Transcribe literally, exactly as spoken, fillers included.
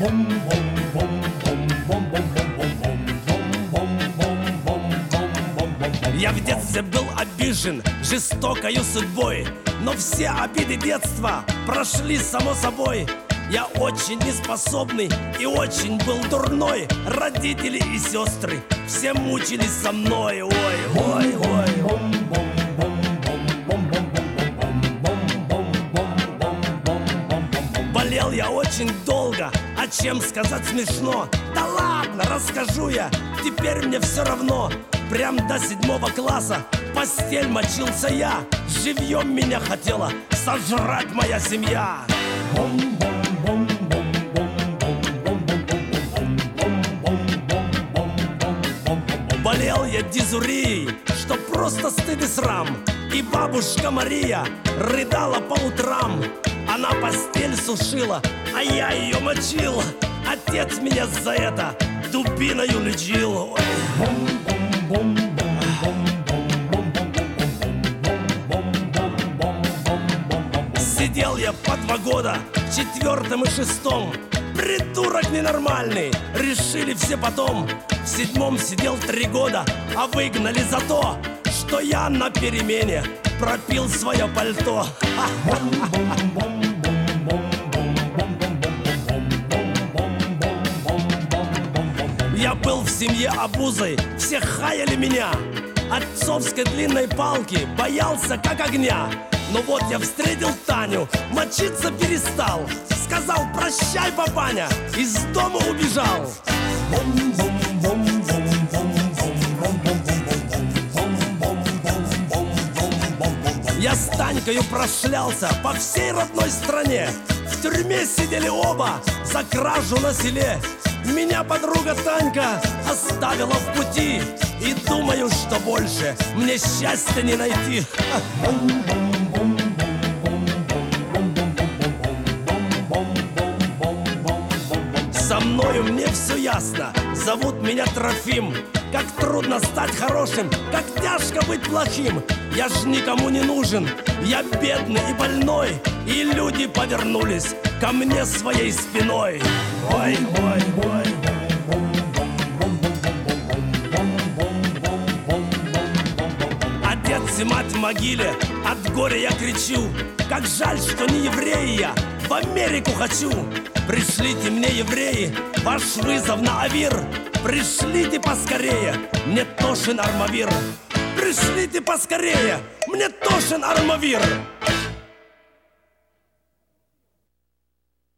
Я в детстве был обижен жестокою судьбой, но все обиды детства прошли само собой. Я очень неспособный и очень был дурной. Родители и сестры все мучились со мной. Ой, ой, ой. Болел я очень долго, а чем сказать смешно? Да ладно, расскажу я, теперь мне все равно. Прям до седьмого класса в постель мочился я. Живьем меня хотела сожрать моя семья. Болел я дизурией, что просто стыд и срам. И бабушка Мария рыдала по утрам. Она постель сушила, а я ее мочил. Отец меня за это дубиною лечил. Сидел я по два года в четвертом и шестом. Придурок ненормальный, решили все потом. В седьмом сидел три года, а выгнали за то, что я на перемене пропил свое пальто. Я был в семье обузой, все хаяли меня. Отцовской длинной палки боялся как огня. Но вот я встретил Таню, мочиться перестал. Сказал: прощай, папаня, из дома убежал. Я с Танькою прошлялся по всей родной стране. В тюрьме сидели оба за кражу на селе. Меня подруга Танька оставила в пути. И думаю, что больше мне счастья не найти. Со мною мне все ясно, зовут меня Трофим. Как трудно стать хорошим, как тяжко быть плохим. Я ж никому не нужен, я бедный и больной. И люди повернулись ко мне своей спиной. Ой, ой, ой. Отец и мать в могиле, от горя я кричу. Как жаль, что не еврей я, в Америку хочу. Пришлите мне, евреи, ваш вызов на Авир. Пришлите поскорее, мне тошен Армавир. Пришлите поскорее, мне тошен Армавир.